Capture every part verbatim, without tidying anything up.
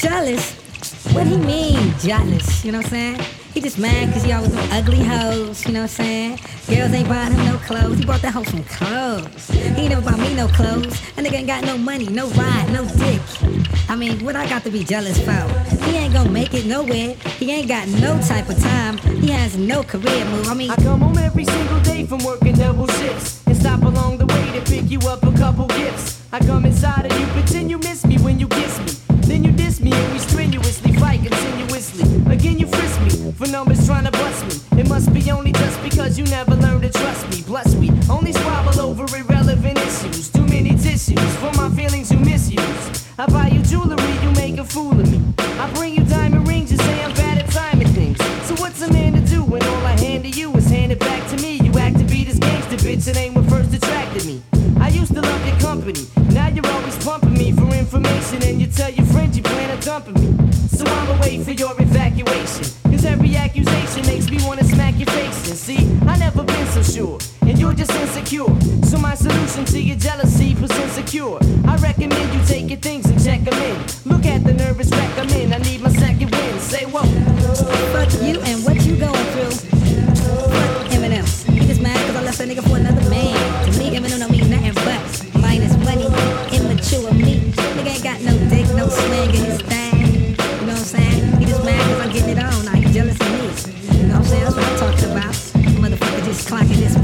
Jealous? What he mean, jealous? You know what I'm saying? He just mad cause he always them ugly hoes, you know what I'm saying? Girls ain't buying him no clothes, he bought that hoe some clothes. He ain't never bought me no clothes, and nigga ain't got no money, no ride, no dick. I mean, what I got to be jealous for? He ain't gonna make it nowhere, he ain't got no type of time, he has no career move, I mean... I come home every single day from working double shifts, and stop along the way to pick you up a couple gifts. I come inside of you, pretend you miss me when you kiss me. Then you diss me and we strenuously fight continuously. Again you frisk me for numbers trying to bust me. It must be only just because you never learned to trust me. Plus we only squabble over irrelevant issues. Too many tissues for my feelings you misuse. I buy you jewelry, you make a fool of me. I bring you diamond rings, you say I'm bad at timing things. So what's a man to do when all I hand to you is hand it back to me? You act to be this gangster bitch, it ain't what first attracted me. I used to love your company, now you're always pumping me for information, and you tell your friends you plan on dumping me. So I'ma wait for your evacuation, cause every accusation makes me wanna smack your face. And see, I never been so sure, and you're just insecure. So my solution to your jealousy was insecure. I recommend you take your things and check them in. Look at the nervous wreck I'm in, I need my second win. Say whoa. Fuck you and what you going through. Fuck Eminem, he just mad cause I left a nigga for another man. To me, Eminem don't mean nothing but minus money, immature me. Nigga ain't got no dick, no swing in his thing. You know what I'm saying? He just mad cause I'm getting it on, now he jealous of me. You know what I'm saying? That's what I'm talking about. Motherfucker just clocking this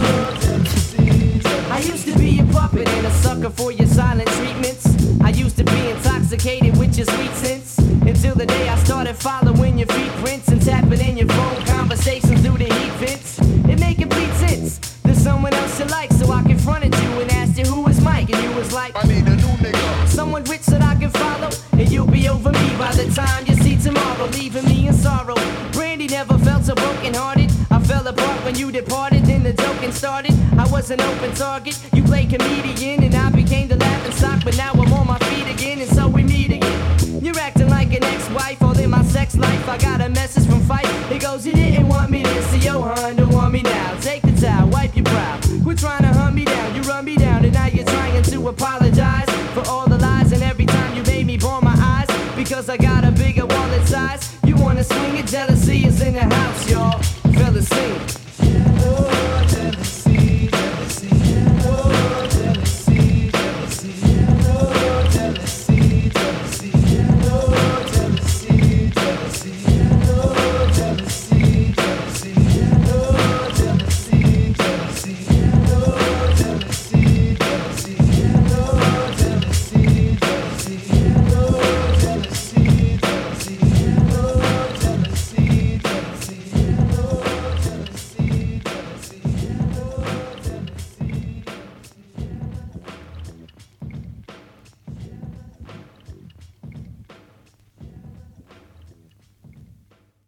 pussy. I used to be a puppet and a sucker for your silent treatments. I used to be intoxicated with your sweet sense, until the day I started following your feet prints and tapping in your phone conversations through the heat vents. It made complete sense. There's someone else you like, so I confronted you and asked you who is Mike, and you was like, I need a new nigga. Someone rich that I can follow, and you'll be over me by the time you see tomorrow, leaving me in sorrow. Brandy never felt so broken-hearted. I fell apart when you departed, then the joking started. I was an open target, you played comedian, and I became the laughing stock. But now I'm on my feet again, and so we meet again. You're acting like an ex-wife, all in my sex life. I got a message from Fight, it goes, you didn't want me then, so yo hun, don't want me now. Take the towel, wipe your brow, quit trying to hunt me down. You run me down, and now you're trying to apologize.